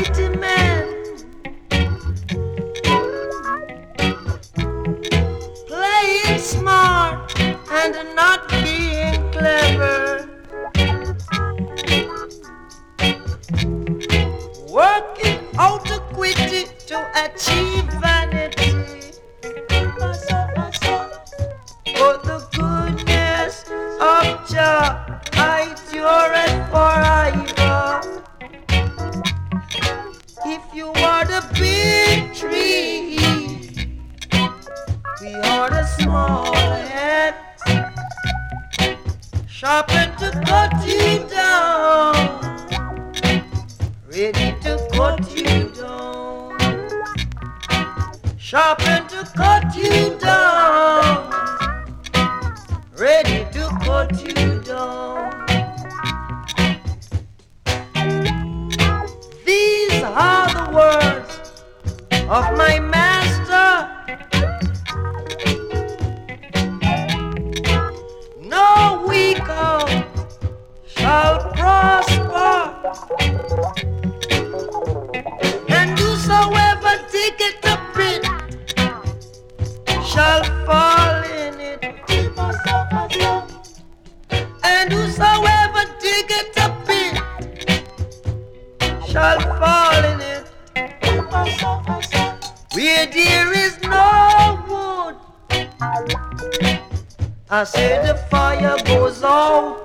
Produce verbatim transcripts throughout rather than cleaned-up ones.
gentleman, playing smart and not being clever, working out equity to achieve vanity. For the goodness of Jah, I endure it forever. If you are the big tree, we are the small head, sharpened to cut you down, ready to cut you down, sharpened to cut you down, ready to cut you down. These are the words of my master. No weak out shall prosper, and whosoever diggeth a pit shall fall in it, and whosoever diggeth a pit shall fall in it. Where there is no wood, I say the fire goes out.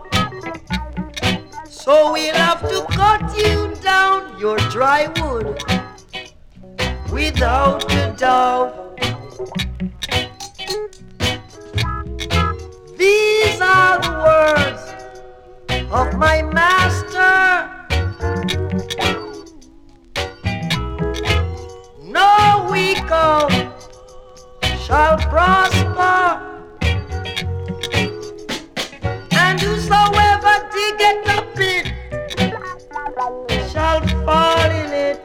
So we'll have to cut you down, your dry wood, without a doubt. These are the words of my master. No weak out shall prosper, and whosoever diggeth a pit shall fall in it,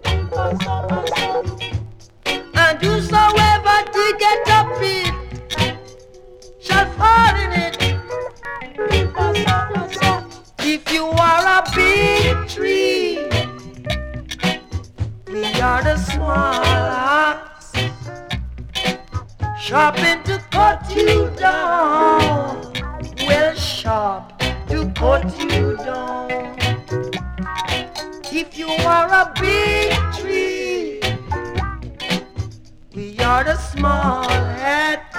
and whosoever diggeth a pit shall fall in it. If you are a big tree, we are the small axe, sharpened to cut you down, well sharp to cut you down. If you are a big tree, we are the small axe,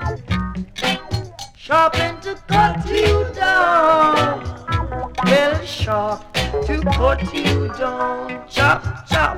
sharpened to cut you down, well sharp to cut you down. Chop, chop.